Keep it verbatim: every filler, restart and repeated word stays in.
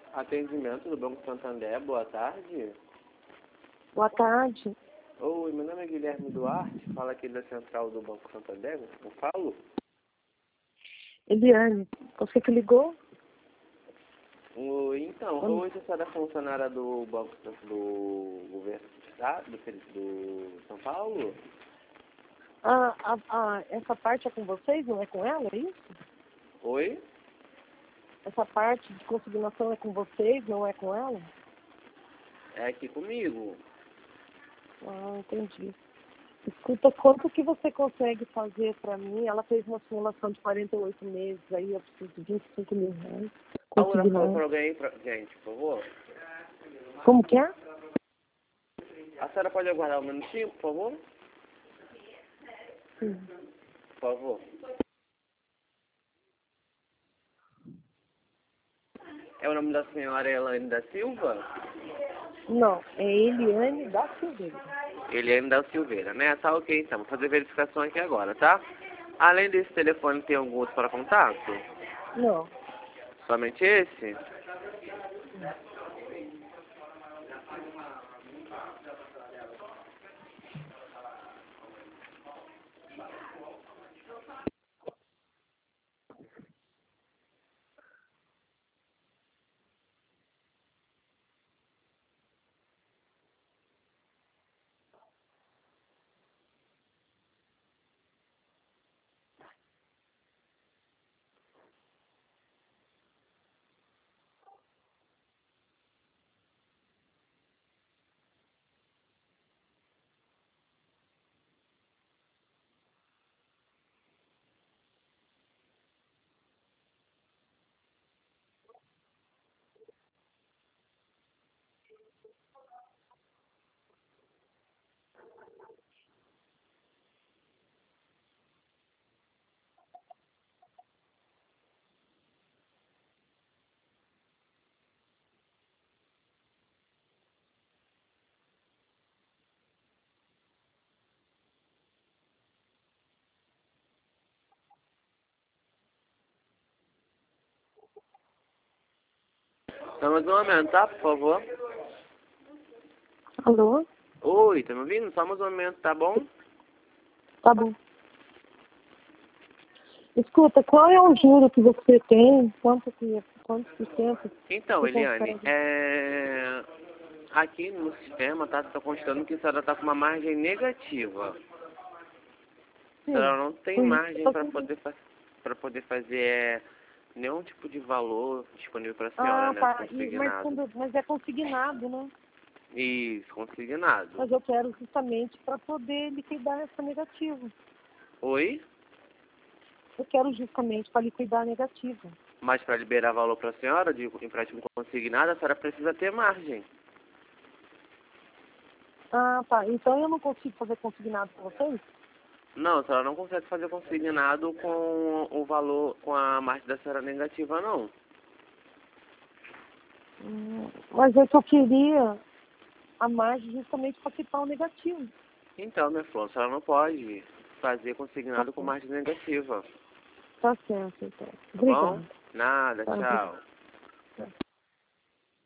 Atendimento do Banco Santander, boa tarde. Boa tarde. Oi, meu nome é Guilherme Duarte, fala aqui da central do Banco Santander, não falo? Eliane, você que ligou? Oi, então, Hum. hoje a senhora é funcionária do Banco do Governo do Estado, do, do São Paulo? Ah, ah, ah, essa parte é com vocês, não é com ela, é isso? Oi? Essa parte de consignação é com vocês, não é com ela? É aqui comigo. Ah, entendi. Escuta, quanto que você consegue fazer para mim? Ela fez uma simulação de quarenta e oito meses, aí eu preciso de vinte e cinco mil reais. Dá uma oração Consignado. para alguém, pra... gente, por favor. Como que é? A senhora pode aguardar um minutinho, por favor? Sim. Por favor. É o nome da senhora Elaine da Silva? Não, é Eliane da Silveira. Eliane da Silveira, né? Tá ok, então. Vou fazer verificação aqui agora, tá? Além desse telefone, tem algum outro para contato? Não. Somente esse? Só mais um momento, tá? Por favor. Alô? Oi, tá me ouvindo? Só mais um momento, tá bom? Tá bom. Escuta, qual é o juro que você tem? Quanto que quanto por cento? Então, Você Eliane, consegue? é... aqui no sistema tá, tá constando que a senhora tá com uma margem negativa. A Sim. senhora não tem Por isso que margem eu para tô poder, fa pra poder fazer é, nenhum tipo de valor disponível para a senhora, Ah, né? tá. E, mas, Consignado. quando, mas é consignado, né? Isso, consignado. Mas eu quero justamente para poder liquidar essa negativa. Oi? Eu quero justamente para liquidar a negativa. Mas para liberar valor para a senhora de empréstimo consignado, a senhora precisa ter margem. Ah, tá. Então eu não consigo fazer consignado com vocês? Não, a senhora não consegue fazer consignado com o valor, com a margem da senhora negativa, não. Hum, mas é que eu queria a margem justamente para quitar o negativo. Então, minha flor, a senhora não pode fazer Tá consignado com certo. margem negativa. Tá certo, então. Tá bom? Obrigada. Nada, Tá, obrigada. tchau.